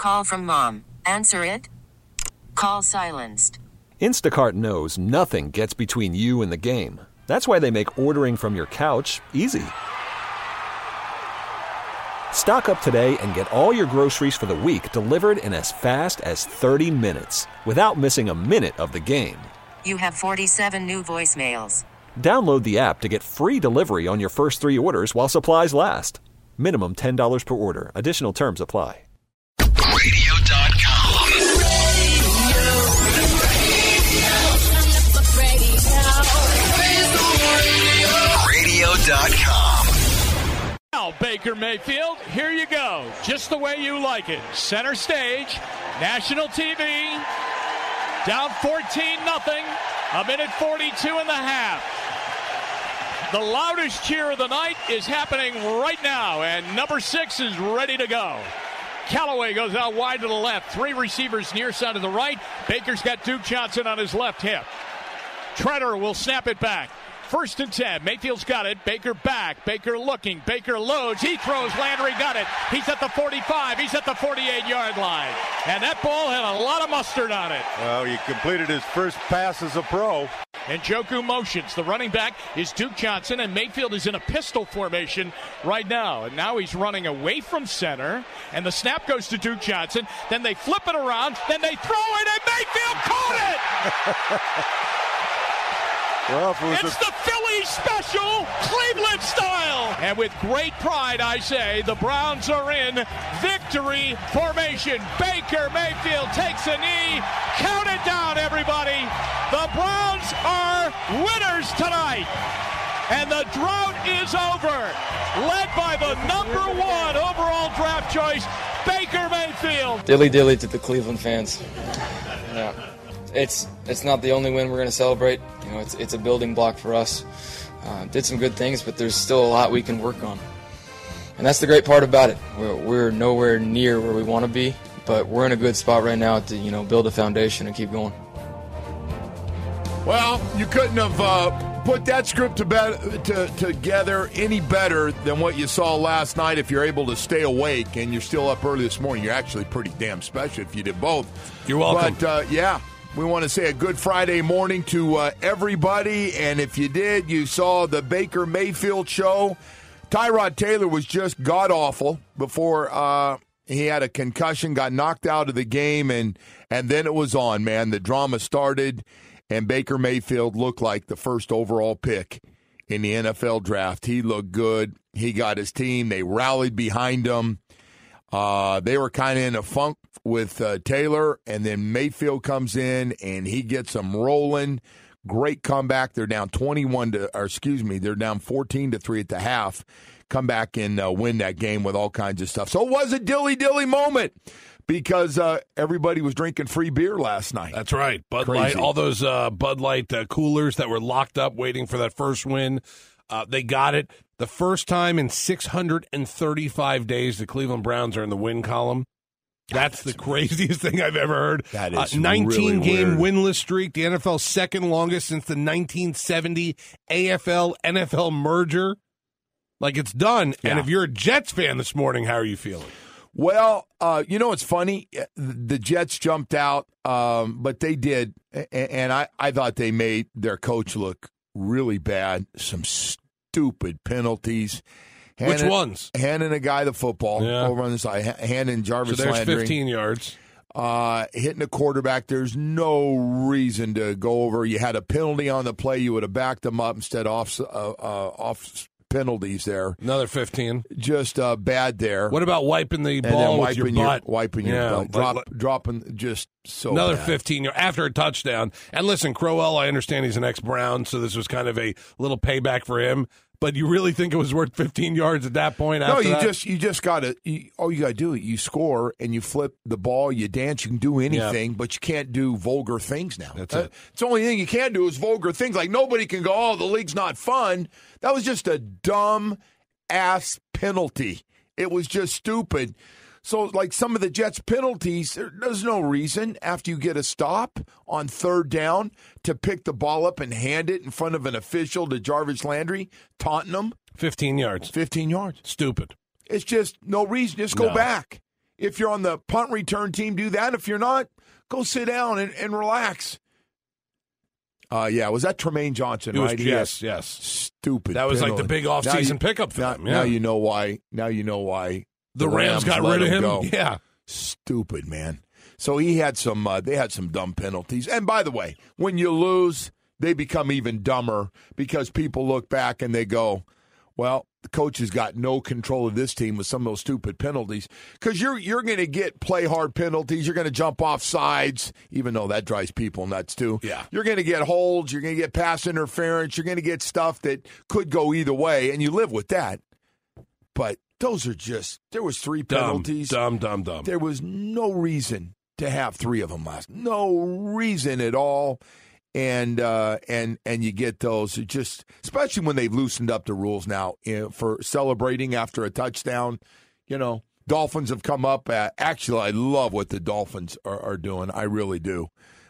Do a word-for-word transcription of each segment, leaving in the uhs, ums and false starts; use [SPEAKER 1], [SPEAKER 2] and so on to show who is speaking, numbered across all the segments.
[SPEAKER 1] call from mom. Answer it. Call silenced.
[SPEAKER 2] Instacart knows nothing gets between you and the game. That's why they make ordering from your couch easy. Stock up today and get all your groceries for the week delivered in as fast as thirty minutes without missing a minute of the game.
[SPEAKER 1] You have forty-seven new voicemails.
[SPEAKER 2] Download the app to get free delivery on your first three orders while supplies last. Minimum ten dollars per order. Additional terms apply.
[SPEAKER 3] radio dot com. radio dot com.
[SPEAKER 4] Now, Baker Mayfield, here you go. Just the way you like it. Center stage, national T V, down fourteen nothing, a minute forty-two and a half. The loudest cheer of the night is happening right now, and number six is ready to go. Callaway goes out wide to the left. Three receivers near side to the right. Baker's got Duke Johnson on his left hip. Treader will snap it back. First and ten. Mayfield's got it. Baker back. Baker looking. Baker loads. He throws. Landry got it. He's at the forty-five. He's at the forty-eight-yard line. And that ball had a lot of mustard on it.
[SPEAKER 5] Well, he completed his first pass as a pro.
[SPEAKER 4] And Njoku motions. The running back is Duke Johnson, and Mayfield is in a pistol formation right now. And now he's running away from center, and the snap goes to Duke Johnson. Then they flip it around. Then they throw it, and Mayfield caught it!
[SPEAKER 5] Well, if it was
[SPEAKER 4] it's
[SPEAKER 5] a-
[SPEAKER 4] the Philly special, Cleveland style. And with great pride, I say, the Browns are in victory formation. Baker Mayfield takes a knee. Count it down, everybody. The Browns are winners tonight. And the drought is over. Led by the number one overall draft choice, Baker Mayfield.
[SPEAKER 6] Dilly dilly to the Cleveland fans. Yeah. It's it's not the only win we're going to celebrate. You know, it's it's a building block for us. Uh, did some good things, but there's still a lot we can work on. And that's the great part about it. We're, we're nowhere near where we want to be, but we're in a good spot right now to, you know, build a foundation and keep going.
[SPEAKER 7] Well, you couldn't have uh, put that script to be- to, together any better than what you saw last night. If you're able to stay awake and you're still up early this morning, you're actually pretty damn special if you did both.
[SPEAKER 8] You're welcome.
[SPEAKER 7] But, uh, yeah. We want to say a good Friday morning to uh, everybody, and if you did, you saw the Baker Mayfield show. Tyrod Taylor was just god-awful before uh, he had a concussion, got knocked out of the game, and, and then it was on, man. The drama started, and Baker Mayfield looked like the first overall pick in the N F L draft. He looked good. He got his team. They rallied behind him. Uh, they were kind of in a funk with uh, Taylor, and then Mayfield comes in, and he gets them rolling. Great comeback. They're down twenty-one to, or excuse me, they're down fourteen to three at the half. Come back and uh, win that game with all kinds of stuff. So it was a dilly-dilly moment because uh, everybody was drinking free beer last night.
[SPEAKER 8] That's right. Bud
[SPEAKER 7] Crazy.
[SPEAKER 8] Light, all those uh, Bud Light uh, coolers that were locked up waiting for that first win. Uh, they got it. The first time in six hundred thirty-five days the Cleveland Browns are in the win column. That's the craziest thing I've ever heard.
[SPEAKER 7] That is
[SPEAKER 8] uh, nineteen-game
[SPEAKER 7] really
[SPEAKER 8] winless streak, the N F L's second longest since the nineteen seventy A F L N F L merger. Like, it's done.
[SPEAKER 7] Yeah.
[SPEAKER 8] And if you're a Jets fan this morning, how are you feeling?
[SPEAKER 7] Well, uh, you know, it's funny. The Jets jumped out, um, but they did. And I, I thought they made their coach look really bad. Some stupid penalties.
[SPEAKER 8] Which
[SPEAKER 7] Handing,
[SPEAKER 8] ones?
[SPEAKER 7] Handing a guy the football
[SPEAKER 8] Yeah.
[SPEAKER 7] over on the side. Handing Jarvis
[SPEAKER 8] So there's
[SPEAKER 7] Landry.
[SPEAKER 8] fifteen yards.
[SPEAKER 7] Uh, hitting a quarterback, there's no reason to go over. You had a penalty on the play. You would have backed them up instead of off, uh, uh, off penalties there.
[SPEAKER 8] Another fifteen.
[SPEAKER 7] Just uh, bad there.
[SPEAKER 8] What about wiping the
[SPEAKER 7] and
[SPEAKER 8] ball
[SPEAKER 7] then
[SPEAKER 8] with your
[SPEAKER 7] wiping your,
[SPEAKER 8] butt?
[SPEAKER 7] wiping your
[SPEAKER 8] Yeah,
[SPEAKER 7] butt.
[SPEAKER 8] like-
[SPEAKER 7] Drop,
[SPEAKER 8] like-
[SPEAKER 7] dropping just so
[SPEAKER 8] Another
[SPEAKER 7] bad.
[SPEAKER 8] fifteen yard after a touchdown. And listen, Crowell, I understand he's an ex-Brown, so this was kind of a little payback for him. But you really think it was worth fifteen yards at that point?
[SPEAKER 7] No,
[SPEAKER 8] After
[SPEAKER 7] you
[SPEAKER 8] that?
[SPEAKER 7] just you just got to. All you got to do, you score and you flip the ball, you dance, you can do anything,
[SPEAKER 8] Yeah.
[SPEAKER 7] but you can't do vulgar things now.
[SPEAKER 8] That's
[SPEAKER 7] Uh,
[SPEAKER 8] it.
[SPEAKER 7] It's the only thing you can't do is vulgar things. Like nobody can go, oh, the league's not fun. That was just a dumb ass penalty. It was just stupid. So, like some of the Jets' penalties, there- there's no reason after you get a stop on third down to pick the ball up and hand it in front of an official to Jarvis Landry, taunting him.
[SPEAKER 8] fifteen yards.
[SPEAKER 7] fifteen yards.
[SPEAKER 8] Stupid.
[SPEAKER 7] It's just no reason. Just go
[SPEAKER 8] No.
[SPEAKER 7] back. If you're on the punt return team, do that. If you're not, go sit down and, and relax. Uh, yeah, was that Tremaine Johnson,
[SPEAKER 8] It was,
[SPEAKER 7] right?
[SPEAKER 8] yes,
[SPEAKER 7] He
[SPEAKER 8] yes.
[SPEAKER 7] Stupid.
[SPEAKER 8] That was like
[SPEAKER 7] penalty.
[SPEAKER 8] the big
[SPEAKER 7] Now
[SPEAKER 8] offseason
[SPEAKER 7] you-
[SPEAKER 8] pickup for
[SPEAKER 7] now,
[SPEAKER 8] them. Yeah.
[SPEAKER 7] now you know why. Now you know why
[SPEAKER 8] the Rams, got
[SPEAKER 7] let
[SPEAKER 8] rid of him.
[SPEAKER 7] Go.
[SPEAKER 8] Yeah.
[SPEAKER 7] Stupid, man. So he had some. Uh, they had some dumb penalties. And by the way, when you lose, they become even dumber because people look back and they go, "Well, the coach has got no control of this team with some of those stupid penalties." Because you're you're going to get play hard penalties. You're going to jump off sides, even though that drives people nuts too.
[SPEAKER 8] Yeah.
[SPEAKER 7] You're going to get holds. You're going to get pass interference. You're going to get stuff that could go either way, and you live with that. But those are just there was three
[SPEAKER 8] Dumb,
[SPEAKER 7] penalties.
[SPEAKER 8] dumb, dumb, dumb.
[SPEAKER 7] There was no reason to have three of them last. No reason at all. And uh, and and you get those it just, especially when they've loosened up the rules now, you know, for celebrating after a touchdown. You know, Dolphins have come up. At, actually, I love what the Dolphins are, are doing. I really do.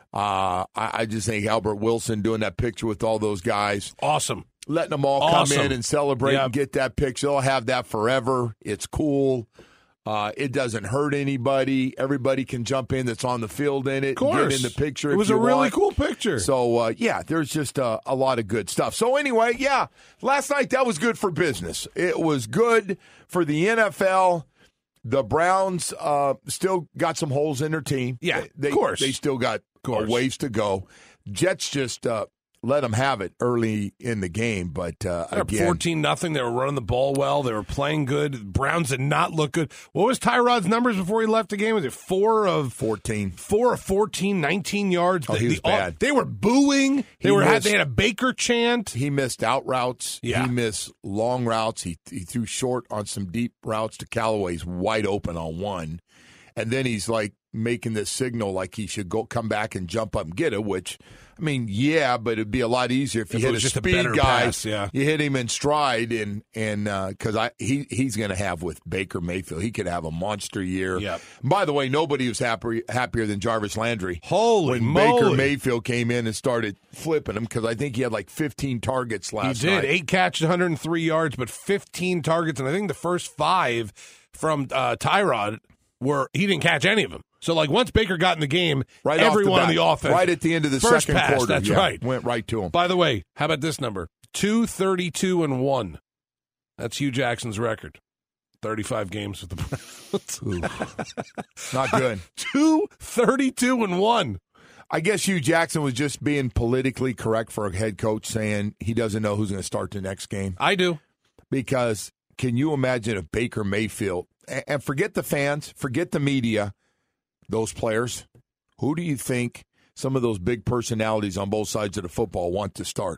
[SPEAKER 7] Uh, I, I just think Albert Wilson doing that picture with all those guys,
[SPEAKER 8] Awesome.
[SPEAKER 7] letting them all
[SPEAKER 8] Awesome.
[SPEAKER 7] come in and celebrate
[SPEAKER 8] Yep.
[SPEAKER 7] and get that picture. They'll have that forever. It's cool. Uh, it doesn't hurt anybody. Everybody can jump in that's on the field in it.
[SPEAKER 8] Of course.
[SPEAKER 7] Get in the picture.
[SPEAKER 8] It
[SPEAKER 7] if
[SPEAKER 8] was
[SPEAKER 7] you
[SPEAKER 8] a really
[SPEAKER 7] want.
[SPEAKER 8] cool picture.
[SPEAKER 7] So, uh, yeah, there's just uh, a lot of good stuff. So, anyway, yeah, last night that was good for business. It was good for the N F L. The Browns uh, still got some holes in their team.
[SPEAKER 8] Yeah,
[SPEAKER 7] they,
[SPEAKER 8] of course.
[SPEAKER 7] They still got
[SPEAKER 8] course.
[SPEAKER 7] a ways to go. Jets just uh, let them have it early in the game. But, uh,
[SPEAKER 8] They're
[SPEAKER 7] again,
[SPEAKER 8] fourteen nothing. They were running the ball well. They were playing good. Browns did not look good. What was Tyrod's numbers before he left the game? Was it four of
[SPEAKER 7] fourteen.
[SPEAKER 8] Four of fourteen, nineteen yards.
[SPEAKER 7] Oh,
[SPEAKER 8] The-
[SPEAKER 7] he was
[SPEAKER 8] the- all-
[SPEAKER 7] bad.
[SPEAKER 8] They were booing. They
[SPEAKER 7] He
[SPEAKER 8] were had,
[SPEAKER 7] missed-
[SPEAKER 8] they had a Baker chant.
[SPEAKER 7] He missed out routes.
[SPEAKER 8] Yeah.
[SPEAKER 7] He missed long routes. He, he threw short on some deep routes to Callaway's wide open on one. And then he's like making this signal like he should go come back and jump up and get it, which, I mean, yeah, but it'd be a lot easier if you
[SPEAKER 8] If it
[SPEAKER 7] hit
[SPEAKER 8] was
[SPEAKER 7] a
[SPEAKER 8] just a
[SPEAKER 7] speed
[SPEAKER 8] better
[SPEAKER 7] guy.
[SPEAKER 8] pass, yeah.
[SPEAKER 7] You hit him in stride, and and because I he he's going to have with Baker Mayfield, he could have a monster year.
[SPEAKER 8] Yep.
[SPEAKER 7] By the way, nobody was happier happier than Jarvis Landry.
[SPEAKER 8] Holy
[SPEAKER 7] when
[SPEAKER 8] moly.
[SPEAKER 7] Baker Mayfield came in and started flipping him, because I think he had like fifteen targets
[SPEAKER 8] He
[SPEAKER 7] last
[SPEAKER 8] did.
[SPEAKER 7] night.
[SPEAKER 8] Eight catches, one hundred three yards, but fifteen targets. And I think the first five from uh, Tyrod were, he didn't catch any of them. So, like, once Baker got in the game,
[SPEAKER 7] Right off
[SPEAKER 8] everyone
[SPEAKER 7] the
[SPEAKER 8] on
[SPEAKER 7] bat,
[SPEAKER 8] the offense.
[SPEAKER 7] right at the end of the
[SPEAKER 8] first
[SPEAKER 7] second
[SPEAKER 8] pass,
[SPEAKER 7] quarter.
[SPEAKER 8] That's
[SPEAKER 7] yeah,
[SPEAKER 8] right.
[SPEAKER 7] Went right to him.
[SPEAKER 8] By the way, how about this number? two thirty-two and one. That's Hugh Jackson's record. thirty-five games with the Browns.
[SPEAKER 7] Not good.
[SPEAKER 8] two thirty-two and one.
[SPEAKER 7] I guess Hugh Jackson was just being politically correct for a head coach, saying he doesn't know who's going to start the next game.
[SPEAKER 8] I do.
[SPEAKER 7] Because can you imagine if Baker Mayfield, and forget the fans, forget the media, those players, who do you think some of those big personalities on both sides of the football want to start?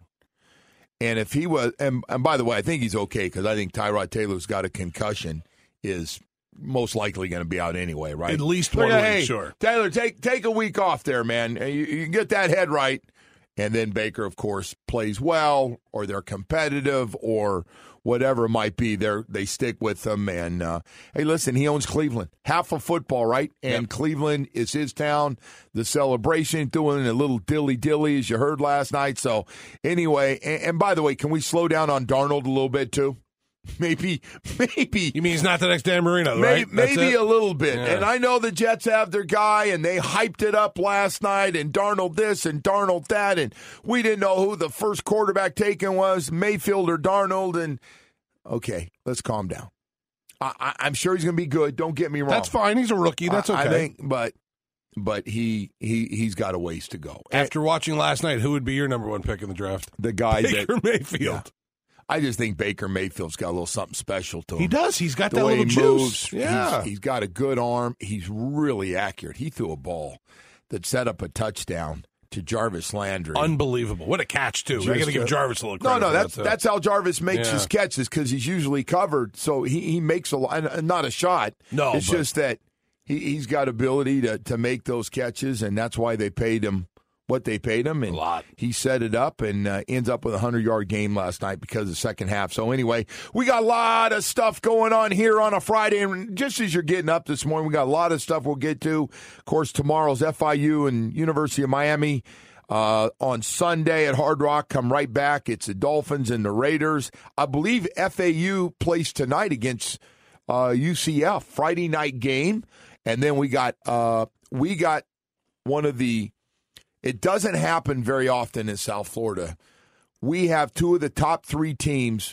[SPEAKER 7] And if he was, and, and by the way, I think he's okay, because I think Tyrod Taylor's got a concussion, is most likely going to be out anyway, right?
[SPEAKER 8] At least
[SPEAKER 7] They're
[SPEAKER 8] one
[SPEAKER 7] gonna,
[SPEAKER 8] week,
[SPEAKER 7] hey,
[SPEAKER 8] sure.
[SPEAKER 7] Taylor, take take a week off there, man. You, you can get that head right. And then Baker, of course, plays well, or they're competitive, or whatever it might be. They they stick with them. And, uh, hey, listen, he owns Cleveland. Half of football, right? And
[SPEAKER 8] Yep.
[SPEAKER 7] Cleveland is his town. The celebration, doing a little dilly-dilly, as you heard last night. So, anyway, and, and by the way, can we slow down on Darnold a little bit, too? Maybe, maybe.
[SPEAKER 8] You mean he's not the next Dan Marino,
[SPEAKER 7] Maybe,
[SPEAKER 8] right? That's
[SPEAKER 7] maybe
[SPEAKER 8] it?
[SPEAKER 7] a little bit.
[SPEAKER 8] Yeah.
[SPEAKER 7] And I know the Jets have their guy, and they hyped it up last night, and Darnold this and Darnold that, and we didn't know who the first quarterback taken was, Mayfield or Darnold. And okay, let's calm down. I, I, I'm sure he's going to be good. Don't get me wrong.
[SPEAKER 8] That's fine. He's a rookie. That's okay.
[SPEAKER 7] I, I think, but but he he he's got a ways to go.
[SPEAKER 8] After watching last night, who would be your number one pick in the draft?
[SPEAKER 7] The guy
[SPEAKER 8] Baker
[SPEAKER 7] that
[SPEAKER 8] Mayfield.
[SPEAKER 7] Yeah. I just think Baker Mayfield's got a little something special to him.
[SPEAKER 8] He does. He's got
[SPEAKER 7] The
[SPEAKER 8] that
[SPEAKER 7] way
[SPEAKER 8] little
[SPEAKER 7] he
[SPEAKER 8] juice.
[SPEAKER 7] moves,
[SPEAKER 8] Yeah.
[SPEAKER 7] he's, he's got a good arm. He's really accurate. He threw a ball that set up a touchdown to Jarvis Landry.
[SPEAKER 8] Unbelievable. What a catch, too. I
[SPEAKER 7] Just,
[SPEAKER 8] got to give
[SPEAKER 7] uh,
[SPEAKER 8] Jarvis a little
[SPEAKER 7] No,
[SPEAKER 8] credit.
[SPEAKER 7] no,
[SPEAKER 8] for
[SPEAKER 7] that's
[SPEAKER 8] that, too.
[SPEAKER 7] that's how Jarvis makes
[SPEAKER 8] Yeah.
[SPEAKER 7] his catches, because he's usually covered. So he, he makes a lot, and not a shot.
[SPEAKER 8] No,
[SPEAKER 7] it's
[SPEAKER 8] but-
[SPEAKER 7] just that he, he's got ability to, to make those catches, and that's why they paid him what they paid him. And
[SPEAKER 8] A lot.
[SPEAKER 7] he set it up and uh, ends up with a hundred-yard game last night because of the second half. So anyway, we got a lot of stuff going on here on a Friday. And just as you're getting up this morning, we got a lot of stuff we'll get to. Of course, tomorrow's F I U and University of Miami. Uh, on Sunday at Hard Rock, come right back. It's the Dolphins and the Raiders. I believe F A U plays tonight against uh, U C F Friday night game, and then we got uh, we got one of the. It doesn't happen very often in South Florida. We have two of the top three teams.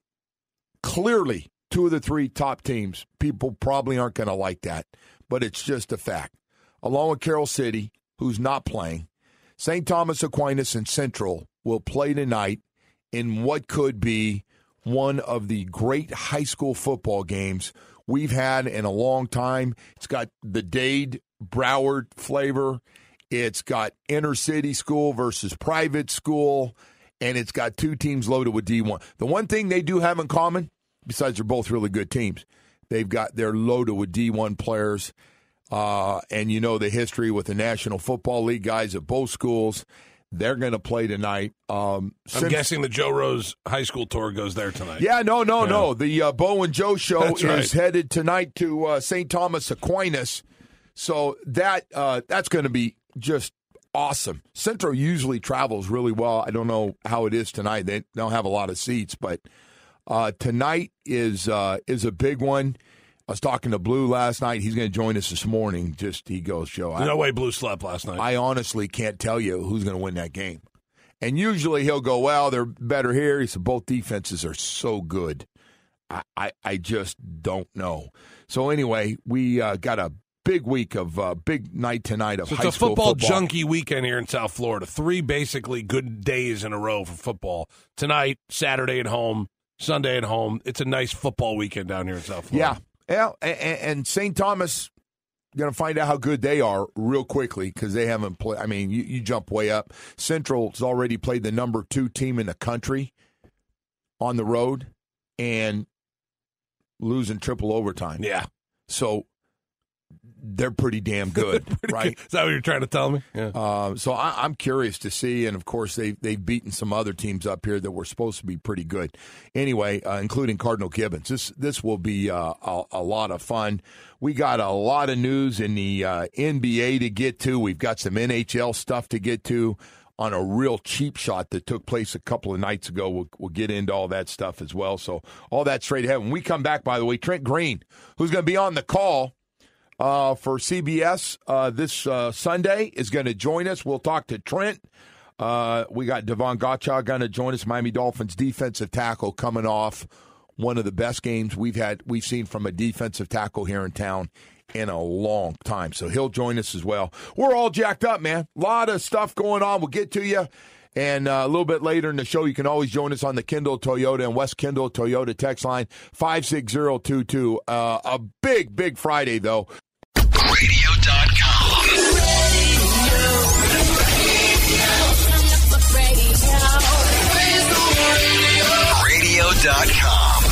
[SPEAKER 7] Clearly, two of the three top teams. People probably aren't going to like that, but it's just a fact. Along with Carroll City, who's not playing, Saint Thomas Aquinas and Central will play tonight in what could be one of the great high school football games we've had in a long time. It's got the Dade Broward flavor. It's got inner city school versus private school, and it's got two teams loaded with D one. The one thing they do have in common, besides they're both really good teams, they've got they're loaded with D one players. Uh, and you know the history with the National Football League guys at both schools. They're going to play tonight. Um,
[SPEAKER 8] I'm since, guessing the Joe Rose High School Tour goes there tonight.
[SPEAKER 7] Yeah, no, no,
[SPEAKER 8] yeah.
[SPEAKER 7] no. The uh, Bo and Joe show
[SPEAKER 8] That's
[SPEAKER 7] is
[SPEAKER 8] right.
[SPEAKER 7] headed tonight to uh, Saint Thomas Aquinas. So that uh, that's going to be just awesome. Central usually travels really well. I don't know how it is tonight. They don't have a lot of seats, but uh, tonight is uh, is a big one. I was talking to Blue last night. He's going to join us this morning. Just he goes, Joe.
[SPEAKER 8] There's
[SPEAKER 7] I,
[SPEAKER 8] no way Blue slept last night.
[SPEAKER 7] I honestly can't tell you who's going to win that game. And usually he'll go, well, they're better here. He said both defenses are so good. I, I, I just don't know. So anyway, we uh, got a big week of uh, big night tonight of
[SPEAKER 8] so
[SPEAKER 7] high
[SPEAKER 8] it's a
[SPEAKER 7] school
[SPEAKER 8] football,
[SPEAKER 7] football.
[SPEAKER 8] junkie weekend here in South Florida. Three basically good days in a row for football. Tonight, Saturday at home, Sunday at home. It's a nice football weekend down here in South Florida.
[SPEAKER 7] Yeah. Yeah, and, and Saint Thomas going to find out how good they are real quickly because they haven't played. I mean, you, you jump way up. Central's already played the number two team in the country on the road and losing triple overtime.
[SPEAKER 8] Yeah.
[SPEAKER 7] So they're pretty damn good, right?
[SPEAKER 8] Is that what you're trying to tell me? Yeah.
[SPEAKER 7] Uh, so I, I'm curious to see, and of course they they've beaten some other teams up here that were supposed to be pretty good. Anyway, uh, including Cardinal Gibbons. This this will be uh, a, a lot of fun. We got a lot of news in the uh, N B A to get to. We've got some N H L stuff to get to on a real cheap shot that took place a couple of nights ago. We'll, we'll get into all that stuff as well. So all that straight ahead. When we come back, by the way, Trent Green, who's going to be on the call Uh, for C B S uh, this uh, Sunday, is going to join us. We'll talk to Trent. Uh, we got Devon Gottschalk going to join us, Miami Dolphins defensive tackle, coming off one of the best games we've had we've seen from a defensive tackle here in town in a long time. So he'll join us as well. We're all jacked up, man. A lot of stuff going on. We'll get to you. And uh, a little bit later in the show, you can always join us on the Kendall Toyota and West Kendall Toyota text line five six zero two two. Uh, a big, big Friday, though.
[SPEAKER 3] radio dot com. radio dot com.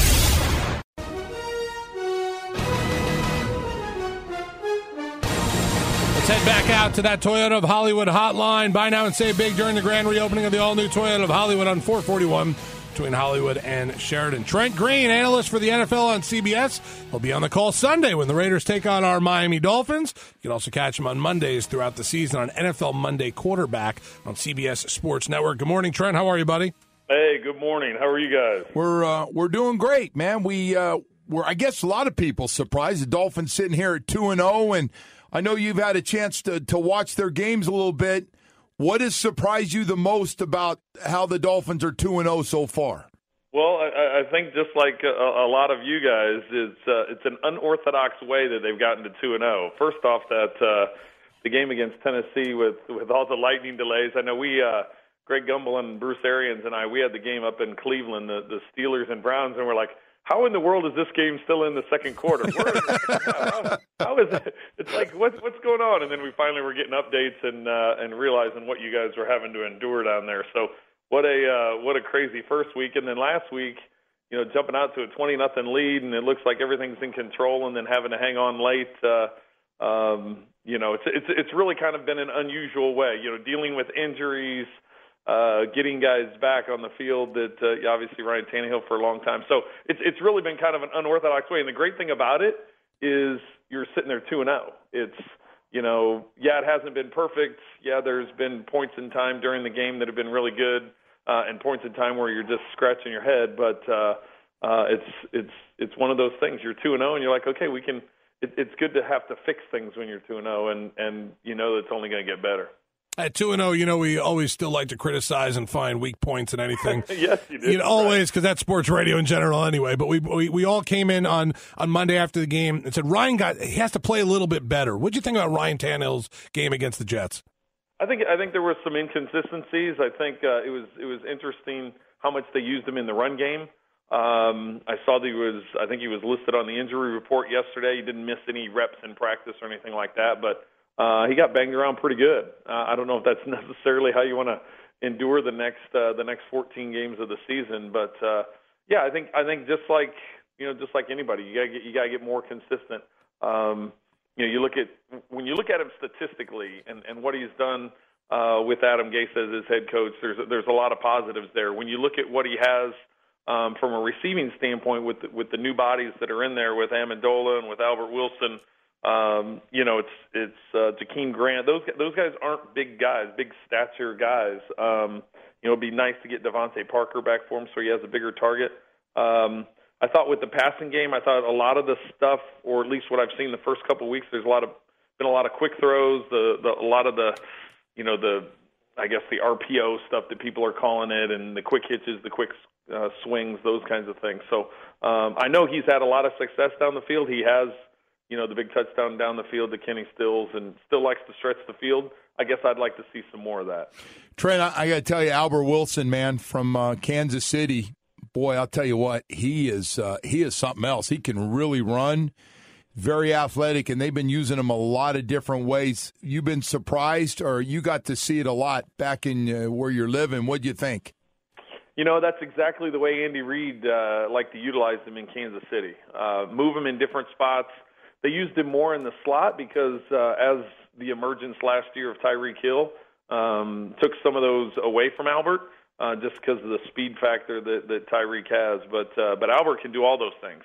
[SPEAKER 8] Let's head back out to that Toyota of Hollywood hotline. Buy now and save big during the grand reopening of the all-new Toyota of Hollywood on four forty-one between Hollywood and Sheridan. Trent Green, analyst for the N F L on C B S. He'll be on the call Sunday when the Raiders take on our Miami Dolphins. You can also catch him on Mondays throughout the season on N F L Monday Quarterback on C B S Sports Network. Good morning, Trent. How are you, buddy?
[SPEAKER 9] Hey, good morning. How are you guys?
[SPEAKER 7] We're uh, we're doing great, man. We uh, we're I guess a lot of people surprised the Dolphins sitting here at two and zero, and I know you've had a chance to to watch their games a little bit. What has surprised you the most about how the Dolphins are two and zero so far?
[SPEAKER 9] Well, I, I think just like a, a lot of you guys, it's uh, it's an unorthodox way that they've gotten to two and zero. First off, that uh, the game against Tennessee with with all the lightning delays. I know we, uh, Greg Gumbel and Bruce Arians and I, we had the game up in Cleveland, the, the Steelers and Browns, and we're like, how in the world is this game still in the second quarter? Where is how, how is it? It's like, what's what's going on? And then we finally were getting updates and uh, and realizing what you guys were having to endure down there. So what a uh, what a crazy first week. And then last week, you know, jumping out to a twenty nothing lead, and it looks like everything's in control, and then having to hang on late. Uh, um, you know, it's it's it's really kind of been an unusual way. You know, dealing with injuries. Uh, getting guys back on the field that uh, obviously Ryan Tannehill for a long time. So it's it's really been kind of an unorthodox way. And the great thing about it is you're sitting there two and zero. It's, you know, yeah, it hasn't been perfect. Yeah, there's been points in time during the game that have been really good, uh, and points in time where you're just scratching your head. But uh, uh, it's it's it's one of those things. You're two and zero, and you're like, okay, we can. It, it's good to have to fix things when you're two and zero, and and you know it's only going to get better.
[SPEAKER 8] At two and zero, you know, we always still like to criticize and find weak points in anything.
[SPEAKER 9] Yes, you do.
[SPEAKER 8] You know, always, because that's sports radio in general anyway. But we, we we all came in on, on Monday after the game and said Ryan got he has to play a little bit better. What do you think about Ryan Tannehill's game against the Jets?
[SPEAKER 9] I think I think there were some inconsistencies. I think uh, it was it was interesting how much they used him in the run game. Um, I saw that he was I think he was listed on the injury report yesterday. He didn't miss any reps in practice or anything like that, but. Uh, he got banged around pretty good. Uh, I don't know if that's necessarily how you want to endure the next uh, the next fourteen games of the season, but uh, yeah, I think I think just like you know, just like anybody, you got to get you got to get more consistent. Um, you know, you look at when you look at him statistically and, and what he's done uh, with Adam Gase as his head coach. There's there's a lot of positives there. When you look at what he has um, from a receiving standpoint with the, with the new bodies that are in there with Amendola and with Albert Wilson. Um, you know, it's it's uh, Jakeem Grant. Those those guys aren't big guys, big stature guys. Um, you know, it'd be nice to get Devontae Parker back for him so he has a bigger target. Um, I thought with the passing game, I thought a lot of the stuff, or at least what I've seen the first couple of weeks, there's a lot of been a lot of quick throws. The, the a lot of the, you know, the I guess the R P O stuff that people are calling it, and the quick hitches, the quick uh, swings, those kinds of things. So um, I know he's had a lot of success down the field. He has. You know, the big touchdown down the field to Kenny Stills, and still likes to stretch the field. I guess I'd like to see some more of that.
[SPEAKER 7] Trent, I, I got to tell you, Albert Wilson, man, from uh, Kansas City, boy, I'll tell you what, he is uh, he is something else. He can really run, very athletic, and they've been using him a lot of different ways. You've been surprised, or you got to see it a lot back in uh, where you're living. What'd you think?
[SPEAKER 9] You know, that's exactly the way Andy Reid uh, liked to utilize him in Kansas City. Uh, move him in different spots. They used him more in the slot because uh, as the emergence last year of Tyreek Hill um, took some of those away from Albert uh, just because of the speed factor that, that Tyreek has. But uh, but Albert can do all those things.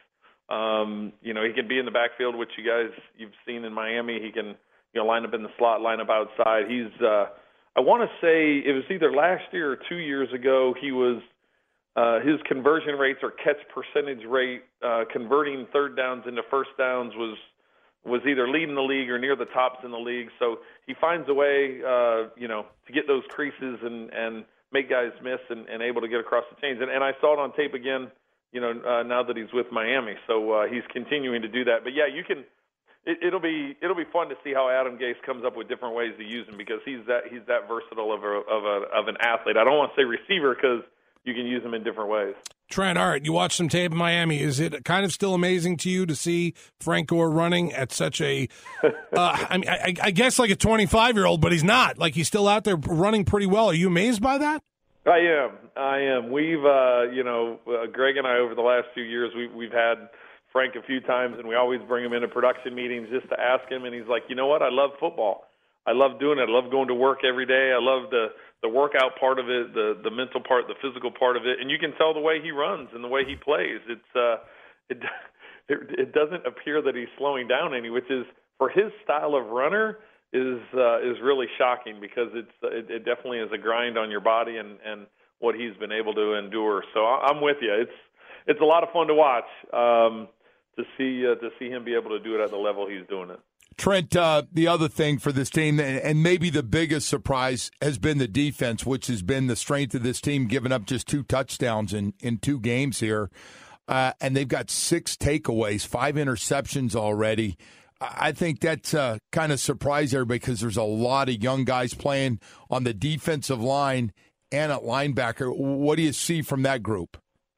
[SPEAKER 9] Um, you know, he can be in the backfield, which you guys you've seen in Miami. He can you know line up in the slot, line up outside. He's uh, I want to say it was either last year or two years ago. He was. Uh, his conversion rates or catch percentage rate, uh, converting third downs into first downs was was either leading the league or near the tops in the league. So he finds a way, uh, you know, to get those creases and, and make guys miss and, and able to get across the chains. And, and I saw it on tape again, you know, uh, now that he's with Miami. So uh, he's continuing to do that. But yeah, you can. It, it'll be it'll be fun to see how Adam Gase comes up with different ways to use him because he's that he's that versatile of a of a of an athlete. I don't want to say receiver because you can use them in different ways.
[SPEAKER 8] Trent, all right, you watched some tape in Miami. Is it kind of still amazing to you to see Frank Gore running at such a, uh, I mean, I, I guess like a twenty-five-year-old, but he's not. Like he's still out there running pretty well. Are you amazed by that?
[SPEAKER 9] I am. I am. We've, uh, you know, uh, Greg and I over the last few years, we, we've had Frank a few times, and we always bring him into production meetings just to ask him, and he's like, you know what, I love football. I love doing it. I love going to work every day. I love the the workout part of it, the the mental part, the physical part of it, and you can tell the way he runs and the way he plays. It's uh, it it, it doesn't appear that he's slowing down any, which is for his style of runner is uh, is really shocking because it's it, it definitely is a grind on your body and, and what he's been able to endure. So I'm with you. It's it's a lot of fun to watch um, to see uh, to see him be able to do it at the level he's doing it.
[SPEAKER 7] Trent, uh, the other thing for this team, and maybe the biggest surprise, has been the defense, which has been the strength of this team, giving up just two touchdowns in, in two games here. Uh, and they've got six takeaways, five interceptions already. I think that's uh, kind of surprised everybody because there's a lot of young guys playing on the defensive line and at linebacker. What do you see from that group?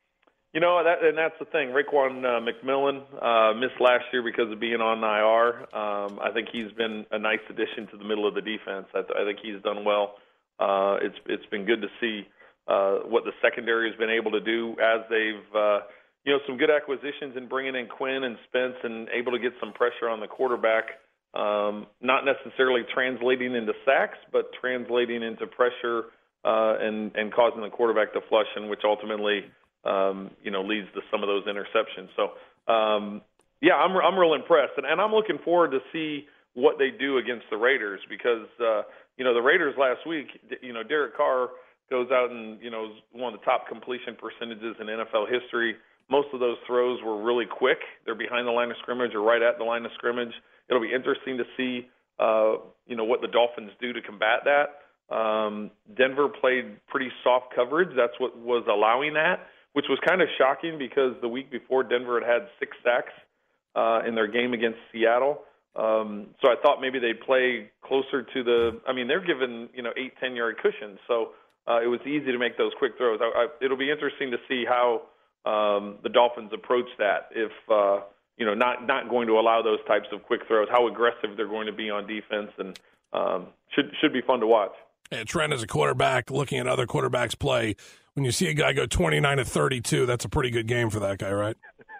[SPEAKER 9] You know, that, and that's the thing. Raekwon uh, McMillan uh, missed last year because of being on I R. Um, I think he's been a nice addition to the middle of the defense. I, th- I think he's done well. Uh, it's it's been good to see uh, what the secondary has been able to do as they've, uh, you know, some good acquisitions in bringing in Quinn and Spence and able to get some pressure on the quarterback. Um, not necessarily translating into sacks, but translating into pressure uh, and and causing the quarterback to flush, and which ultimately. Um, you know, leads to some of those interceptions. So, um, yeah, I'm I'm real impressed, and, and I'm looking forward to see what they do against the Raiders because uh, you know the Raiders last week, you know, Derek Carr goes out and you know is one of the top completion percentages in N F L history. most of those throws were really quick. They're behind the line of scrimmage or right at the line of scrimmage. It'll be interesting to see, uh, you know, what the Dolphins do to combat that. Um, Denver played pretty soft coverage. That's what was allowing that, which was kind of shocking because the week before Denver had had six sacks uh, in their game against Seattle. Um, so I thought maybe they'd play closer to the – I mean, they're given, you know, eight, ten-yard cushions. So uh, it was easy to make those quick throws. I, I, it'll be interesting to see how um, the Dolphins approach that if, uh, you know, not, not going to allow those types of quick throws, how aggressive they're going to be on defense, and um, should should be fun to watch.
[SPEAKER 8] And Trent, as a quarterback, looking at other quarterbacks play, when you see a guy go twenty-nine to thirty-two, that's a pretty good game for that guy, right?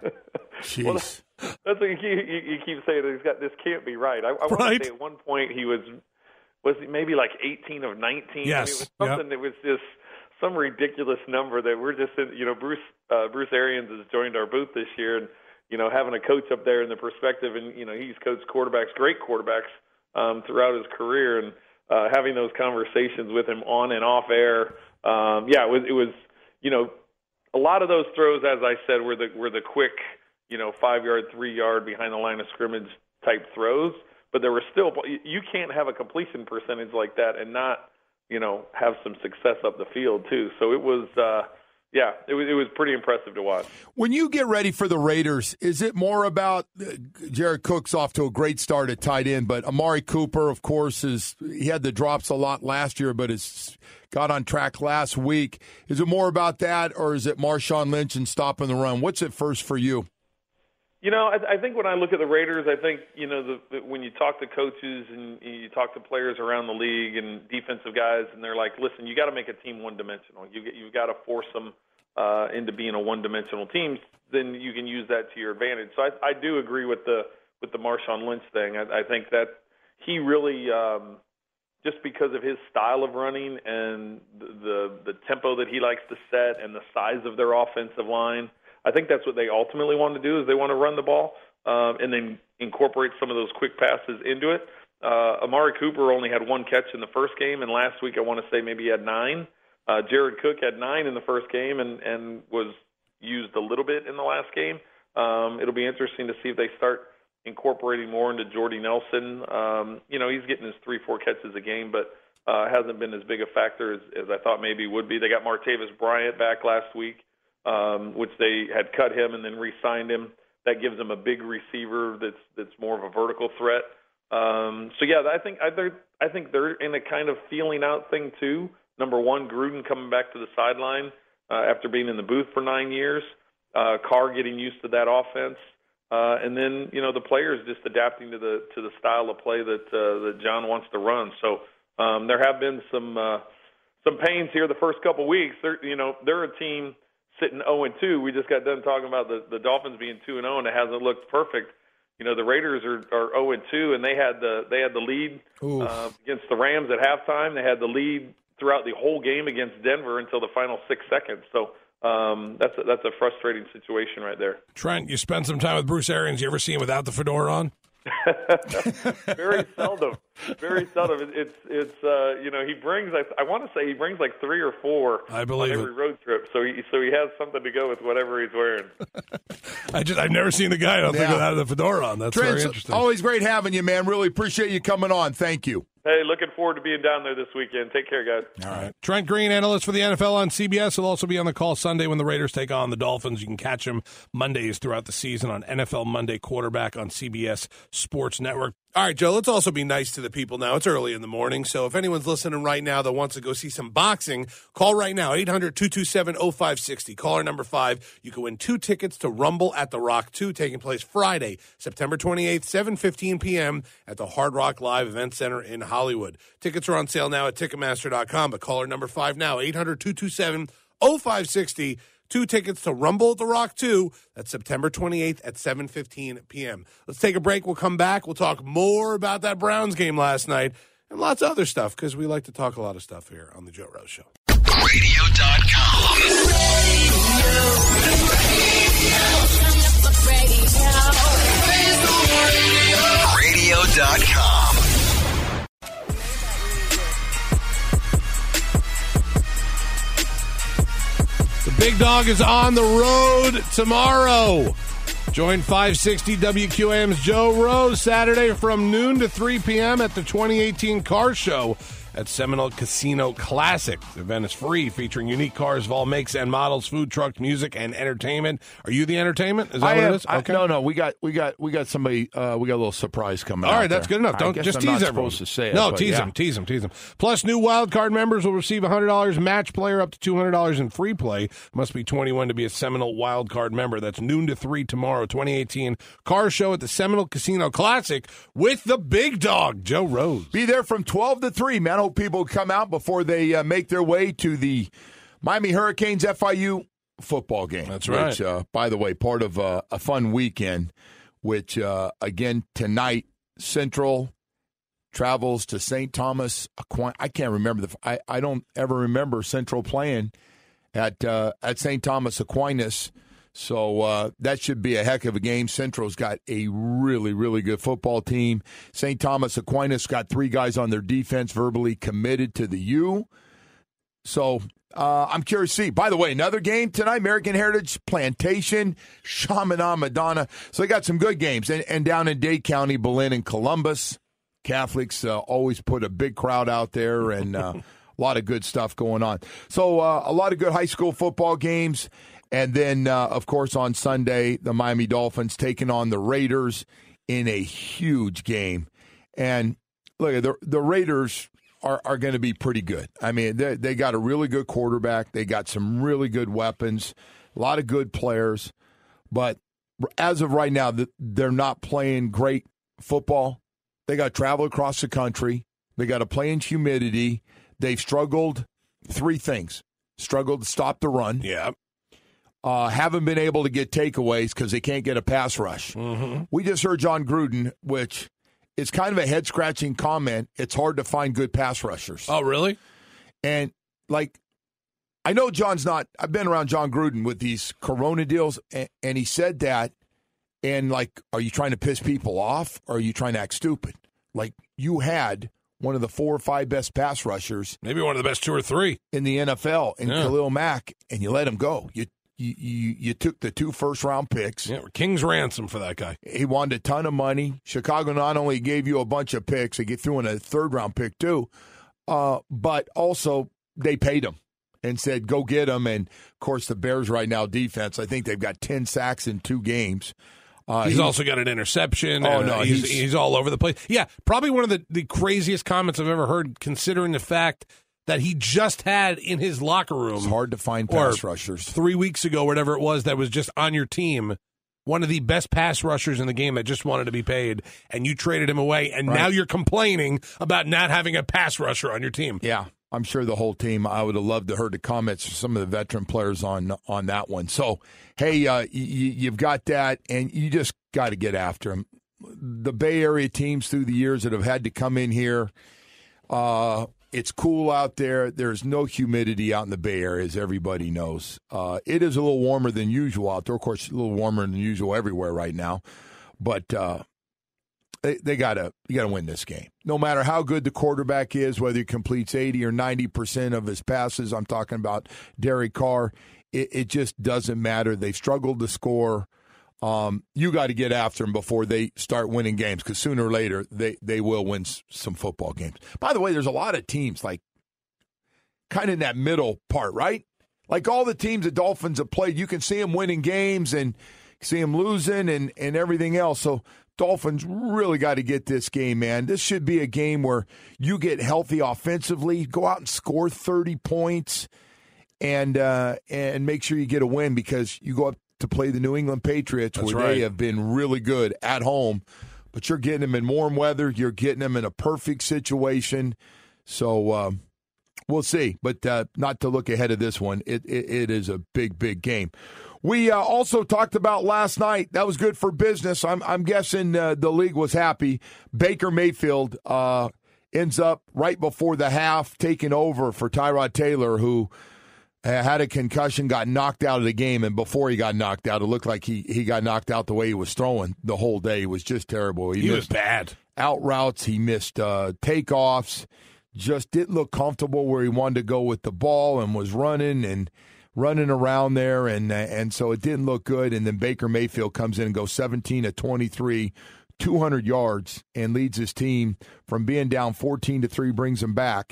[SPEAKER 7] Jeez.
[SPEAKER 9] Well, that's, that's what you keep, you, you keep saying. He's got, this can't be right. I, I want
[SPEAKER 8] right.
[SPEAKER 9] to say at one point he was was maybe like eighteen of nineteen.
[SPEAKER 8] Yes.
[SPEAKER 9] I mean, it was something
[SPEAKER 8] yep.
[SPEAKER 9] that was just some ridiculous number that we're just in, you know, Bruce uh, Bruce Arians has joined our booth this year, and you know, having a coach up there in the perspective, and you know, he's coached quarterbacks, great quarterbacks um, throughout his career, and uh, having those conversations with him on and off air. Um, yeah, it was, it was, you know, a lot of those throws, as I said, were the were the quick, you know, five yard, three yard behind the line of scrimmage type throws. But there were still, you can't have a completion percentage like that and not, you know, have some success up the field too. So it was, uh, yeah, it was it was pretty impressive to watch.
[SPEAKER 7] When you get ready for the Raiders, is it more about uh, Jared Cook's off to a great start at tight end, but Amari Cooper, of course, is he had the drops a lot last year, but has got on track last week. Is it more about that, or is it Marshawn Lynch and stopping the run? What's it first for you?
[SPEAKER 9] You know, I, I think when I look at the Raiders, I think, you know, the, the, when you talk to coaches and you talk to players around the league and defensive guys, and they're like, listen, you got to make a team one-dimensional. You, you've got to force them uh, into being a one-dimensional team. Then you can use that to your advantage. So I, I do agree with the with the Marshawn Lynch thing. I, I think that he really, um, just because of his style of running and the, the, the tempo that he likes to set and the size of their offensive line, I think that's what they ultimately want to do, is they want to run the ball um, and then incorporate some of those quick passes into it. Uh, Amari Cooper only had one catch in the first game, and last week I want to say maybe he had nine. Uh, Jared Cook had nine in the first game and, and was used a little bit in the last game. Um, it'll be interesting to see if they start incorporating more into Jordy Nelson. Um, you know, he's getting his three, four catches a game, but uh, hasn't been as big a factor as, as I thought maybe he would be. They got Martavis Bryant back last week. Um, which they had cut him and then re-signed him. That gives them a big receiver that's that's more of a vertical threat. Um, so yeah, I think I, I think they're in a kind of feeling out thing too. Number one, Gruden coming back to the sideline uh, after being in the booth for nine years. Uh, Carr getting used to that offense, uh, and then you know the players just adapting to the to the style of play that uh, that John wants to run. So um, there have been some uh, some pains here the first couple weeks. They're you know they're a team sitting oh and two. We just got done talking about the, the Dolphins being two and oh, and it hasn't looked perfect. You know, the Raiders are, are oh and two, and they had the they had the lead uh, against the Rams at halftime. They had the lead throughout the whole game against Denver until the final six seconds. So um, that's a, that's a frustrating situation right there.
[SPEAKER 8] Trent, you spent some time with Bruce Arians. You ever see him without the fedora on?
[SPEAKER 9] Very seldom. Very seldom. It, it's it's uh, you know he brings I, I want to say he brings like three or four
[SPEAKER 8] I believe
[SPEAKER 9] on every
[SPEAKER 8] it.
[SPEAKER 9] road trip. So he so he has something to go with whatever he's wearing.
[SPEAKER 8] I just I've never seen the guy I don't
[SPEAKER 7] Yeah.
[SPEAKER 8] think without the fedora on. That's
[SPEAKER 7] Trent,
[SPEAKER 8] very interesting.
[SPEAKER 7] always great having you, man. Really appreciate you coming on. Thank you.
[SPEAKER 9] Hey, looking forward to being down there this weekend. Take care, guys.
[SPEAKER 8] All right. Trent Green, analyst for the N F L on C B S. He'll also be on the call Sunday when the Raiders take on the Dolphins. You can catch him Mondays throughout the season on N F L Monday Quarterback on C B S Sports Network. All right, Joe, let's also be nice to the people now. It's early in the morning, so if anyone's listening right now that wants to go see some boxing, call right now, eight hundred, two two seven, oh five six oh. Caller number five. You can win two tickets to Rumble at the Rock two, taking place Friday, September twenty-eighth, seven fifteen p.m. at the Hard Rock Live Event Center in Hollywood. Tickets are on sale now at Ticketmaster dot com, but caller number five now, eight hundred, two two seven, oh five six oh. Two tickets to Rumble at the Rock two. That's September twenty-eighth at seven fifteen p.m. Let's take a break. We'll come back. We'll talk more about that Browns game last night and lots of other stuff because we like to talk a lot of stuff here on the Joe Rose Show.
[SPEAKER 3] radio dot com. radio dot com.
[SPEAKER 8] The Big Dog is on the road tomorrow. Join five sixty W Q A M's Joe Rose Saturday from noon to three p.m. at the twenty eighteen Car Show at Seminole Casino Classic. The event is free, featuring unique cars of all makes and models, food trucks, music, and entertainment. Are you the entertainment? Is that
[SPEAKER 7] I
[SPEAKER 8] what
[SPEAKER 7] am,
[SPEAKER 8] it is?
[SPEAKER 7] I,
[SPEAKER 8] Okay.
[SPEAKER 7] no, no, we got, we got, we got somebody. Uh, we got a little surprise coming.
[SPEAKER 8] All
[SPEAKER 7] out
[SPEAKER 8] right, that's
[SPEAKER 7] there.
[SPEAKER 8] good enough.
[SPEAKER 7] I
[SPEAKER 8] Don't
[SPEAKER 7] guess
[SPEAKER 8] just
[SPEAKER 7] I'm
[SPEAKER 8] tease
[SPEAKER 7] not
[SPEAKER 8] everyone.
[SPEAKER 7] supposed to say it.
[SPEAKER 8] No,
[SPEAKER 7] but
[SPEAKER 8] tease
[SPEAKER 7] yeah.
[SPEAKER 8] them, tease them, tease them. Plus, new wild card members will receive one hundred dollars match player up to two hundred dollars in free play. Must be twenty-one to be a Seminole wild card member. That's noon to three tomorrow, twenty eighteen Car Show at the Seminole Casino Classic with the Big Dog, Joe Rose.
[SPEAKER 7] Be there from twelve to three, man. I hope people come out before they uh, make their way to the Miami Hurricanes F I U football game.
[SPEAKER 8] That's right.
[SPEAKER 7] Which, uh, by the way, part of uh, a fun weekend, which, uh, again, tonight, Central travels to Saint Thomas Aquinas. I can't remember. the. I, I don't ever remember Central playing at, uh, at Saint Thomas Aquinas. So uh, that should be a heck of a game. Central's got a really, really good football team. Saint Thomas Aquinas got three guys on their defense verbally committed to the U. So uh, I'm curious to see. By the way, another game tonight, American Heritage Plantation, Chaminade Madonna. So they got some good games. And, and down in Dade County, Belen and Columbus, Catholics uh, always put a big crowd out there and uh, a lot of good stuff going on. So uh, a lot of good high school football games. And then, uh, of course, on Sunday, the Miami Dolphins taking on the Raiders in a huge game. And look, the, the Raiders are, are going to be pretty good. I mean, they, they got a really good quarterback. They got some really good weapons, a lot of good players. But as of right now, they're not playing great football. They got to travel across the country. They got to play in humidity. They've struggled three things. Struggled to stop the run.
[SPEAKER 8] Yeah.
[SPEAKER 7] Uh, haven't been able to get takeaways because they can't get a pass rush.
[SPEAKER 8] Mm-hmm.
[SPEAKER 7] We just heard John Gruden, which is kind of a head-scratching comment. It's hard to find good pass rushers.
[SPEAKER 8] Oh, really?
[SPEAKER 7] And, like, I know John's not – I've been around John Gruden with these Corona deals, and, and he said that, and, like, are you trying to piss people off, or are you trying to act stupid? Like, you had one of the four or five best pass rushers.
[SPEAKER 8] Maybe one of the best two or three.
[SPEAKER 7] In the N F L, in
[SPEAKER 8] Yeah.
[SPEAKER 7] Khalil Mack, and you let him go. You You, you you took the two first-round picks.
[SPEAKER 8] Yeah, king's ransom for that guy.
[SPEAKER 7] He wanted a ton of money. Chicago not only gave you a bunch of picks, they threw in a third-round pick too, uh, but also they paid him and said, go get him. And, of course, the Bears right now, defense, I think they've got ten sacks in two games. Uh,
[SPEAKER 8] he's
[SPEAKER 7] he,
[SPEAKER 8] also got an interception.
[SPEAKER 7] Oh,
[SPEAKER 8] and,
[SPEAKER 7] no,
[SPEAKER 8] uh, he's,
[SPEAKER 7] he's-
[SPEAKER 8] he's all over the place. Yeah, probably one of the, the craziest comments I've ever heard, considering the fact that he just had in his locker room.
[SPEAKER 7] It's hard to find
[SPEAKER 8] or
[SPEAKER 7] pass rushers.
[SPEAKER 8] Three weeks ago, whatever it was, that was just on your team, one of the best pass rushers in the game that just wanted to be paid, and you traded him away, and
[SPEAKER 7] Right.
[SPEAKER 8] now you're complaining about not having a pass rusher on your team.
[SPEAKER 7] Yeah, I'm sure the whole team, I would have loved to heard the comments from some of the veteran players on on that one. So, hey, uh, y- y- you've got that, and you just got to get after them. The Bay Area teams through the years that have had to come in here, uh, it's cool out there. There's no humidity out in the Bay Area, as everybody knows. Uh, it is a little warmer than usual out there. Of course, a little warmer than usual everywhere right now. But uh, they, they gotta you gotta win this game. No matter how good the quarterback is, whether he completes eighty or ninety percent of his passes, I'm talking about Derek Carr, it, it just doesn't matter. They've struggled to score. Um, you got to get after them before they start winning games, because sooner or later they, they will win s- some football games. By the way, there's a lot of teams like kind of in that middle part, right? Like all the teams the Dolphins have played, you can see them winning games and see them losing and, and everything else. So Dolphins really got to get this game, man. This should be a game where you get healthy offensively, go out and score thirty points, and uh, and make sure you get a win, because you go up to play the New England Patriots,
[SPEAKER 8] That's
[SPEAKER 7] where
[SPEAKER 8] right.
[SPEAKER 7] they have been really good at home. But you're getting them in warm weather. You're getting them in a perfect situation. So um, we'll see. But uh, not to look ahead of this one. It, it, it is a big, big game. We uh, also talked about last night. That was good for business. I'm, I'm guessing uh, the league was happy. Baker Mayfield uh, ends up right before the half taking over for Tyrod Taylor, who had a concussion, got knocked out of the game, and before he got knocked out, it looked like he, he got knocked out the way he was throwing the whole day. It was just terrible.
[SPEAKER 8] He was
[SPEAKER 7] missed
[SPEAKER 8] bad.
[SPEAKER 7] out routes. He missed uh, takeoffs. Just didn't look comfortable where he wanted to go with the ball and was running. And running around there, and and so it didn't look good. And then Baker Mayfield comes in and goes seventeen of twenty-three, two hundred yards, and leads his team from being down fourteen to three, brings them back,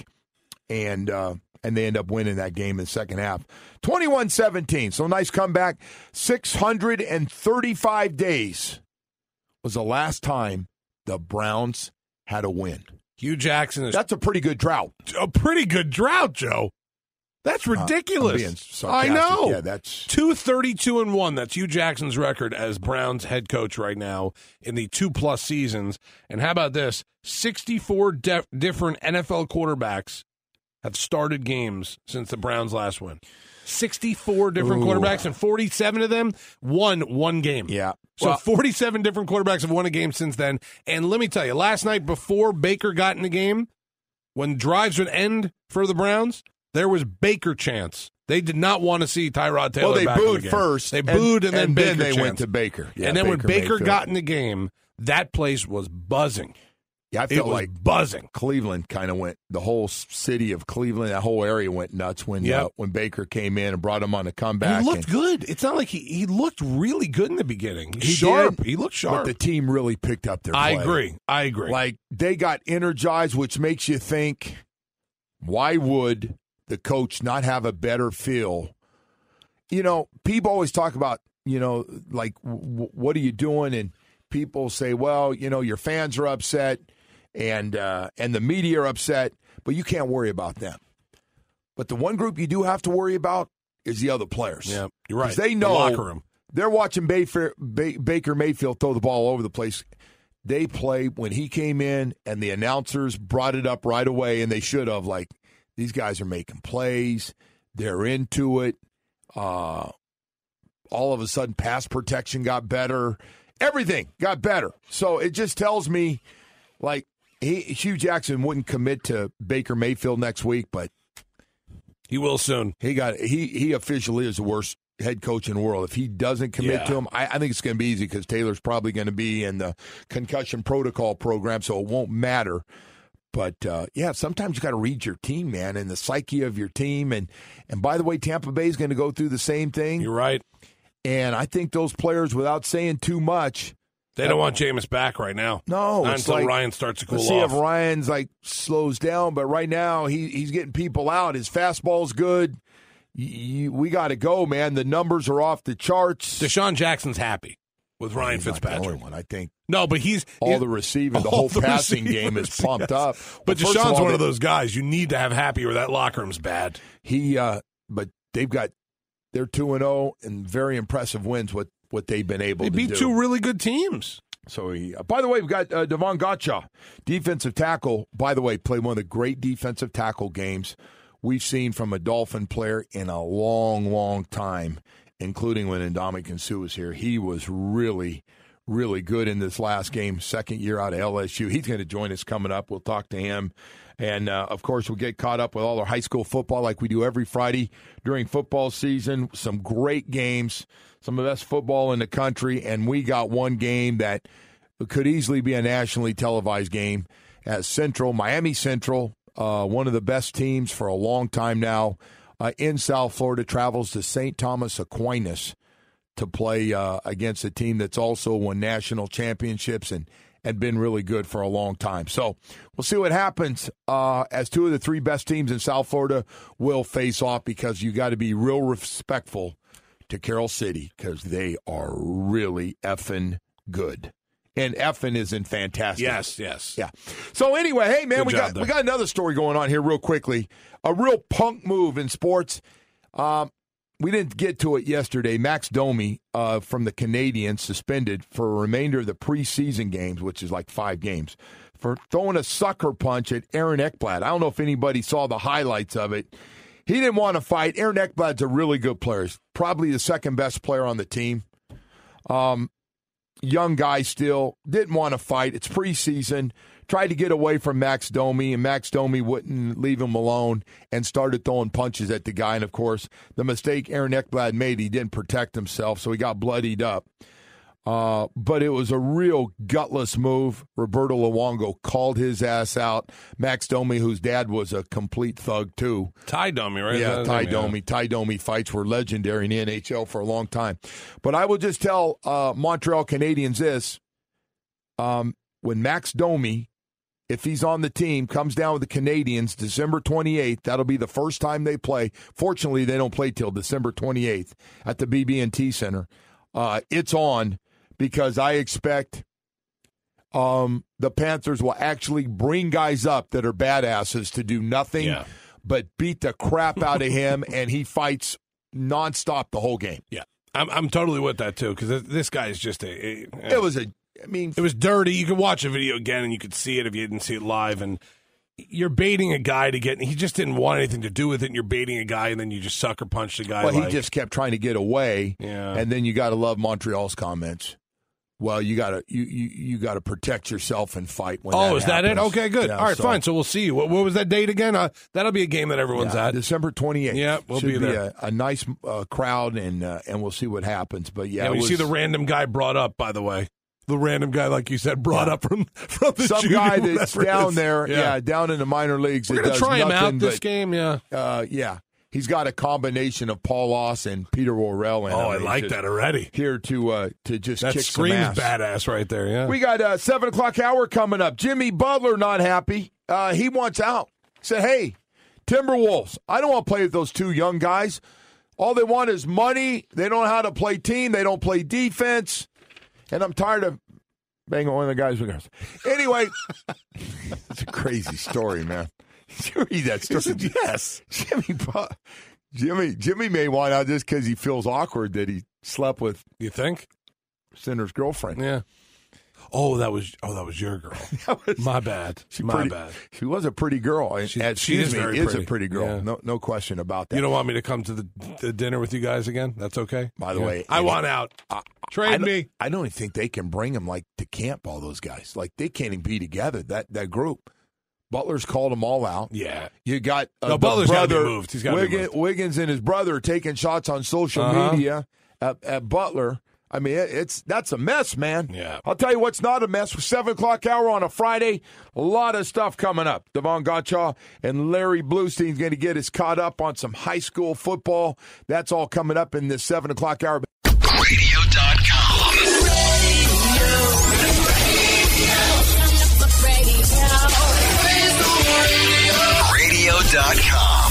[SPEAKER 7] and uh, and they end up winning that game in the second half, twenty-one seventeen. So nice comeback. six hundred thirty-five days was the last time the Browns had a win.
[SPEAKER 8] Hugh Jackson is
[SPEAKER 7] That's a pretty good drought.
[SPEAKER 8] a pretty good drought, Joe. That's ridiculous.
[SPEAKER 7] Uh, I'm being
[SPEAKER 8] I
[SPEAKER 7] sarcastic.
[SPEAKER 8] know.
[SPEAKER 7] Yeah, that's
[SPEAKER 8] two thirty-two and one. That's Hugh Jackson's record as Browns head coach right now in the two plus seasons. And how about this? sixty-four def- different N F L quarterbacks have started games since the Browns last win. sixty-four different
[SPEAKER 7] Ooh.
[SPEAKER 8] quarterbacks, and forty-seven of them won one game.
[SPEAKER 7] Yeah.
[SPEAKER 8] So
[SPEAKER 7] Well-
[SPEAKER 8] forty-seven different quarterbacks have won a game since then. And let me tell you, last night before Baker got in the game, when drives would end for the Browns, there was Baker chants. They did not want to see Tyrod Taylor
[SPEAKER 7] well, they
[SPEAKER 8] back in the
[SPEAKER 7] booed
[SPEAKER 8] game.
[SPEAKER 7] first.
[SPEAKER 8] They booed, and, then Baker
[SPEAKER 7] they
[SPEAKER 8] chants.
[SPEAKER 7] went to Baker. Yeah,
[SPEAKER 8] and then when Baker
[SPEAKER 7] Mayfield.
[SPEAKER 8] got in the game, that place was buzzing.
[SPEAKER 7] Yeah, I
[SPEAKER 8] It
[SPEAKER 7] felt
[SPEAKER 8] was
[SPEAKER 7] like
[SPEAKER 8] buzzing.
[SPEAKER 7] Cleveland kind of went, the whole city of Cleveland, that whole area went nuts when
[SPEAKER 8] Yep.
[SPEAKER 7] uh, when Baker came in and brought him on a comeback.
[SPEAKER 8] He looked
[SPEAKER 7] and,
[SPEAKER 8] good. It's not like he, he looked really good in the beginning. He's
[SPEAKER 7] He
[SPEAKER 8] sharp.
[SPEAKER 7] did,
[SPEAKER 8] he looked sharp.
[SPEAKER 7] But the team really picked up their play.
[SPEAKER 8] I agree. I agree.
[SPEAKER 7] Like, they got energized, which makes you think, why would the coach not have a better feel? You know, people always talk about, you know, like, w- what are you doing? And people say, well, you know, your fans are upset and uh, and the media are upset, but you can't worry about them. But the one group you do have to worry about is the other players.
[SPEAKER 8] Yeah, you're right.
[SPEAKER 7] 'Cause they
[SPEAKER 8] The
[SPEAKER 7] know
[SPEAKER 8] locker room.
[SPEAKER 7] They're watching Bayfair, ba- Baker Mayfield throw the ball all over the place. They play when he came in, and the announcers brought it up right away, and they should have. Like, these guys are making plays. They're into it. Uh, all of a sudden, pass protection got better. Everything got better. So it just tells me, like, he, Hugh Jackson wouldn't commit to Baker Mayfield next week, but
[SPEAKER 8] he will soon.
[SPEAKER 7] He got he he officially is the worst head coach in the world. If he doesn't commit
[SPEAKER 8] Yeah.
[SPEAKER 7] to him, I, I think it's going to be easy because Taylor's probably going to be in the concussion protocol program, so it won't matter. But, uh, yeah, sometimes you got to read your team, man, and the psyche of your team. And, and by the way, Tampa Bay is going to go through the same thing.
[SPEAKER 8] You're right.
[SPEAKER 7] And I think those players, without saying too much,
[SPEAKER 8] They don't want Jameis back right now.
[SPEAKER 7] No,
[SPEAKER 8] Not
[SPEAKER 7] it's
[SPEAKER 8] until
[SPEAKER 7] like-
[SPEAKER 8] Ryan starts to cool
[SPEAKER 7] let's see
[SPEAKER 8] off.
[SPEAKER 7] if Ryan's like slows down. But right now, he he's getting people out. His fastball's good. Y- y- we got to go, man. The numbers are off the charts.
[SPEAKER 8] Deshaun Jackson's happy with Ryan
[SPEAKER 7] He's not the
[SPEAKER 8] Fitzpatrick.
[SPEAKER 7] only one, I think.
[SPEAKER 8] No, but he's
[SPEAKER 7] All
[SPEAKER 8] he's-
[SPEAKER 7] the receiving, the
[SPEAKER 8] all
[SPEAKER 7] whole
[SPEAKER 8] the
[SPEAKER 7] passing game is
[SPEAKER 8] receivers,
[SPEAKER 7] pumped
[SPEAKER 8] yes.
[SPEAKER 7] up.
[SPEAKER 8] But
[SPEAKER 7] Well, first
[SPEAKER 8] Deshaun's
[SPEAKER 7] all,
[SPEAKER 8] one of
[SPEAKER 7] they-
[SPEAKER 8] those guys you need to have happy, or that locker room's bad.
[SPEAKER 7] He, uh, but they've got they're two and zero and very impressive wins. What what they've been able
[SPEAKER 8] They
[SPEAKER 7] to
[SPEAKER 8] beat
[SPEAKER 7] do.
[SPEAKER 8] two really good teams.
[SPEAKER 7] So, he, uh, by the way, we've got uh, Devon Gotcha, defensive tackle. By the way, played one of the great defensive tackle games we've seen from a Dolphin player in a long, long time, including when Ndamukong Suh was here. He was really, really good in this last game, second year out of L S U. He's going to join us coming up. We'll talk to him. And, uh, of course, we'll get caught up with all our high school football like we do every Friday during football season. Some great games, some of the best football in the country. And we got one game that could easily be a nationally televised game as Central, Miami Central, uh, one of the best teams for a long time now uh, in South Florida, travels to Saint Thomas Aquinas to play uh, against a team that's also won national championships and and been really good for a long time. So we'll see what happens uh, as two of the three best teams in South Florida will face off, because you got to be real respectful to Carroll City because they are really effing good. And effing isn't fantastic.
[SPEAKER 8] Yes, yes.
[SPEAKER 7] Yeah. So anyway, hey, man,
[SPEAKER 8] Good
[SPEAKER 7] we
[SPEAKER 8] job
[SPEAKER 7] got
[SPEAKER 8] there.
[SPEAKER 7] we got another story going on here real quickly. A real punk move in sports. Um, we didn't get to it yesterday. Max Domi uh, from the Canadiens suspended for a remainder of the preseason games, which is like five games, for throwing a sucker punch at Aaron Ekblad. I don't know if anybody saw the highlights of it. He didn't want to fight. Aaron Ekblad's a really good player. He's probably the second best player on the team. Um, young guy still. Didn't want to fight. It's preseason. Tried to get away from Max Domi, and Max Domi wouldn't leave him alone and started throwing punches at the guy. And, of course, the mistake Aaron Ekblad made, he didn't protect himself, so he got bloodied up. Uh, but it was a real gutless move. Roberto Luongo called his ass out. Max Domi, whose dad was a complete thug, too.
[SPEAKER 8] Ty Domi, right?
[SPEAKER 7] Yeah,
[SPEAKER 8] That's
[SPEAKER 7] Ty
[SPEAKER 8] him,
[SPEAKER 7] Domi.
[SPEAKER 8] yeah.
[SPEAKER 7] Ty Domi fights were legendary in the N H L for a long time. But I will just tell uh, Montreal Canadiens this. Um, when Max Domi, if he's on the team, comes down with the Canadiens December twenty-eighth, that'll be the first time they play. Fortunately, they don't play till December twenty-eighth at the B B and T Center. Uh, it's on. Because I expect um, the Panthers will actually bring guys up that are badasses to do nothing
[SPEAKER 8] Yeah.
[SPEAKER 7] but beat the crap out of him, and he fights nonstop the whole game.
[SPEAKER 8] Yeah, I'm I'm totally with that too because this guy is just a. a
[SPEAKER 7] It was a, I mean,
[SPEAKER 8] it was dirty. You could watch a video again and you could see it if you didn't see it live. And you're baiting a guy to get. He just didn't want anything to do with it. And you're baiting a guy, and then you just sucker punch the guy.
[SPEAKER 7] well,
[SPEAKER 8] like,
[SPEAKER 7] he just kept trying to get away,
[SPEAKER 8] Yeah.
[SPEAKER 7] and then you got to love Montreal's comments. Well, you got to you, you, you got to protect yourself and fight. When
[SPEAKER 8] oh,
[SPEAKER 7] that
[SPEAKER 8] is that it?
[SPEAKER 7] happens.
[SPEAKER 8] Okay, good.
[SPEAKER 7] Yeah,
[SPEAKER 8] All right,
[SPEAKER 7] so-
[SPEAKER 8] fine. So we'll see you. What, what was that date again? Uh, that'll be a game that everyone's
[SPEAKER 7] Yeah,
[SPEAKER 8] at.
[SPEAKER 7] December twenty-eighth.
[SPEAKER 8] Yeah, we'll
[SPEAKER 7] Should
[SPEAKER 8] be there.
[SPEAKER 7] a, a nice uh, crowd, and uh, and we'll see what happens. But yeah,
[SPEAKER 8] Yeah,
[SPEAKER 7] it
[SPEAKER 8] we
[SPEAKER 7] was,
[SPEAKER 8] see the random guy brought up. By the way, the random guy, like you said, brought
[SPEAKER 7] Yeah.
[SPEAKER 8] up from from the
[SPEAKER 7] some
[SPEAKER 8] junior,
[SPEAKER 7] guy that's
[SPEAKER 8] whatever it
[SPEAKER 7] down
[SPEAKER 8] is.
[SPEAKER 7] there, yeah. down in the minor leagues.
[SPEAKER 8] We're
[SPEAKER 7] that
[SPEAKER 8] gonna
[SPEAKER 7] does
[SPEAKER 8] try him
[SPEAKER 7] nothing
[SPEAKER 8] out this
[SPEAKER 7] but,
[SPEAKER 8] game. Yeah.
[SPEAKER 7] Uh, yeah, he's got a combination of Paul Loss and Peter Worrell. In
[SPEAKER 8] Oh,
[SPEAKER 7] him.
[SPEAKER 8] I
[SPEAKER 7] He's
[SPEAKER 8] like
[SPEAKER 7] just
[SPEAKER 8] that already.
[SPEAKER 7] Here to uh, to just
[SPEAKER 8] That
[SPEAKER 7] kick some
[SPEAKER 8] screams
[SPEAKER 7] ass.
[SPEAKER 8] badass right there. Yeah.
[SPEAKER 7] We got a seven o'clock hour coming up. Jimmy Butler not happy. Uh, he wants out. Said, "Hey, Timberwolves, I don't want to play with those two young guys. All they want is money. They don't know how to play team. They don't play defense, and I'm tired of." Bang on one of the guys with girls. Anyway, it's a crazy story, man. Did you read that story?
[SPEAKER 8] Yes.
[SPEAKER 7] Jimmy, Bu- Jimmy, Jimmy may want out just because he feels awkward that he slept with
[SPEAKER 8] You think?
[SPEAKER 7] Sinner's girlfriend.
[SPEAKER 8] Yeah. Oh, that was oh, that was your girl.
[SPEAKER 7] That was-
[SPEAKER 8] My bad.
[SPEAKER 7] She
[SPEAKER 8] My
[SPEAKER 7] pretty,
[SPEAKER 8] bad.
[SPEAKER 7] She was a pretty girl. And-
[SPEAKER 8] She-
[SPEAKER 7] and
[SPEAKER 8] she
[SPEAKER 7] excuse
[SPEAKER 8] is
[SPEAKER 7] me,
[SPEAKER 8] very
[SPEAKER 7] is
[SPEAKER 8] pretty.
[SPEAKER 7] a pretty girl.
[SPEAKER 8] Yeah.
[SPEAKER 7] No, no question about that.
[SPEAKER 8] You don't want me to come to the, the dinner with you guys again? That's okay.
[SPEAKER 7] By the
[SPEAKER 8] Yeah.
[SPEAKER 7] way,
[SPEAKER 8] I
[SPEAKER 7] and-
[SPEAKER 8] want out.
[SPEAKER 7] I,
[SPEAKER 8] Trade
[SPEAKER 7] I don't-
[SPEAKER 8] me.
[SPEAKER 7] I don't even think they can bring them like to camp. All those guys, like they can't even be together. That that group. Butler's called them all out.
[SPEAKER 8] Yeah.
[SPEAKER 7] You got uh,
[SPEAKER 8] No,
[SPEAKER 7] the
[SPEAKER 8] Butler's gotta be
[SPEAKER 7] brother
[SPEAKER 8] moved. He's gotta be
[SPEAKER 7] Wiggins,
[SPEAKER 8] moved.
[SPEAKER 7] Wiggins and his brother taking shots on social
[SPEAKER 8] Uh-huh.
[SPEAKER 7] media at, at Butler. I mean, it, it's that's a mess, man.
[SPEAKER 8] Yeah.
[SPEAKER 7] I'll tell you what's not a mess. Seven o'clock hour on a Friday, a lot of stuff coming up. Devon Gottschall and Larry Bluestein's going to get us caught up on some high school football. That's all coming up in this seven o'clock hour.
[SPEAKER 3] radio dot com. radio dot com.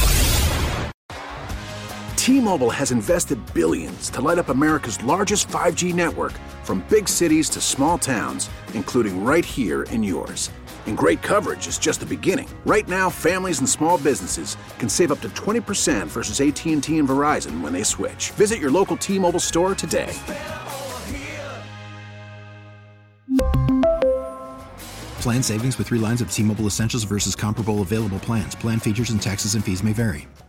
[SPEAKER 10] T-Mobile has invested billions to light up America's largest five G network, from big cities to small towns, including right here in yours. And great coverage is just the beginning. Right now, families and small businesses can save up to twenty percent versus A T and T and Verizon when they switch. Visit your local T-Mobile store today.
[SPEAKER 11] Plan savings with three lines of T-Mobile Essentials versus comparable available plans. Plan features and taxes and fees may vary.